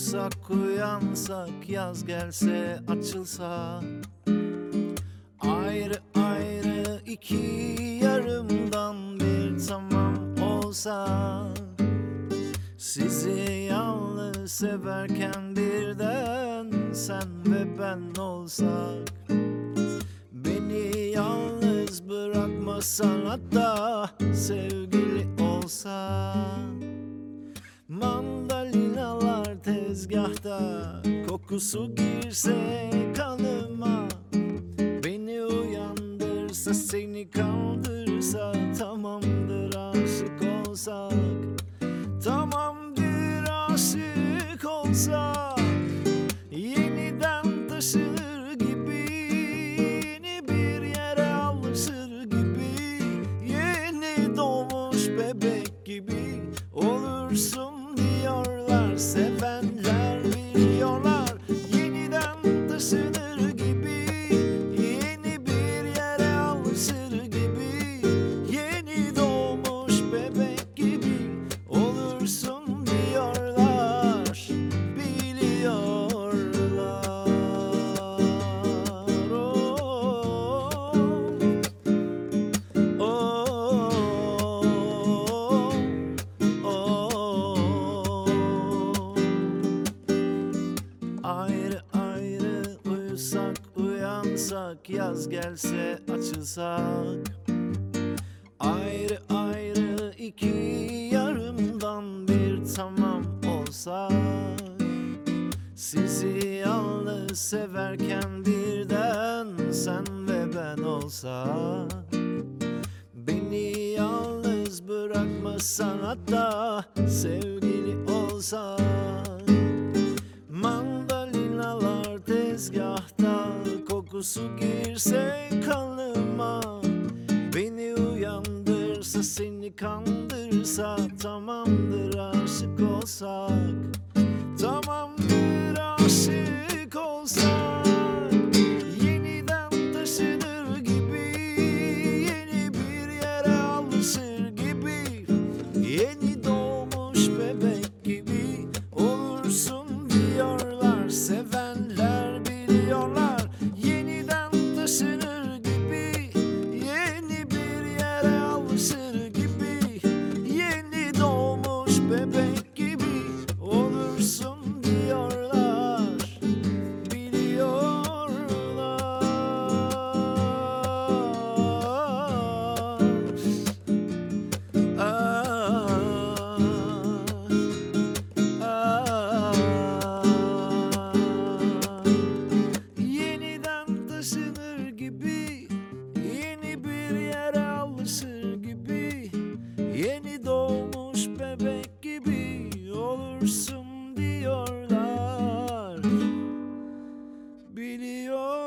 Uyusak uyansak, yaz gelse açılsa, ayrı ayrı iki yarımdan bir tamam olsak, sizi yalnız severken birden sen ve ben olsak, beni yalnız bırakmasan, hatta sevgili olsak. Mandalinalar tezgahta, kokusu girse kanıma, beni uyandırsa, seni kandırsa, tamamdır aşık olsak. Tamamdır aşık olsak, yeniden taşınır gibi, yeni bir yere alışır gibi, yeni doğmuş bebek gibi olursun diyorlar, sevenler biliyorlar. Yeniden taşınır gibi, yeni bir yere alışır gibi, yeni doğmuş bebek gibi olursun diyorlar, biliyorlar. Ayrı ayrı uyusak uyansak, yaz gelse açılsak, ayrı ayrı iki yarımdan bir tamam olsak, sizi yalnız severken birden sen ve ben olsak, beni yalnız bırakmasan, hatta sevgili olsak. Mandalinalar tezgahta, kokusu girse kanıma, beni uyandırsa, seni kandırsa, tamamdır aşık olsak. Tamamdır aşık olsak, yeniden taşınır gibi, yeni bir yere alışır gibi, yeni doğmuş bebek gibi olursun diyorlar, sevenler biliyorlar. Yeniden taşınır gibi, yeni bir yere alışır gibi, yeni doğmuş bebek gibi olursun diyorlar, biliyorlar. Yeniden taşınır gibi, yeni bir yere alışır gibi, yeni doğmuş bebek gibi olursun diyorlar, biliyor.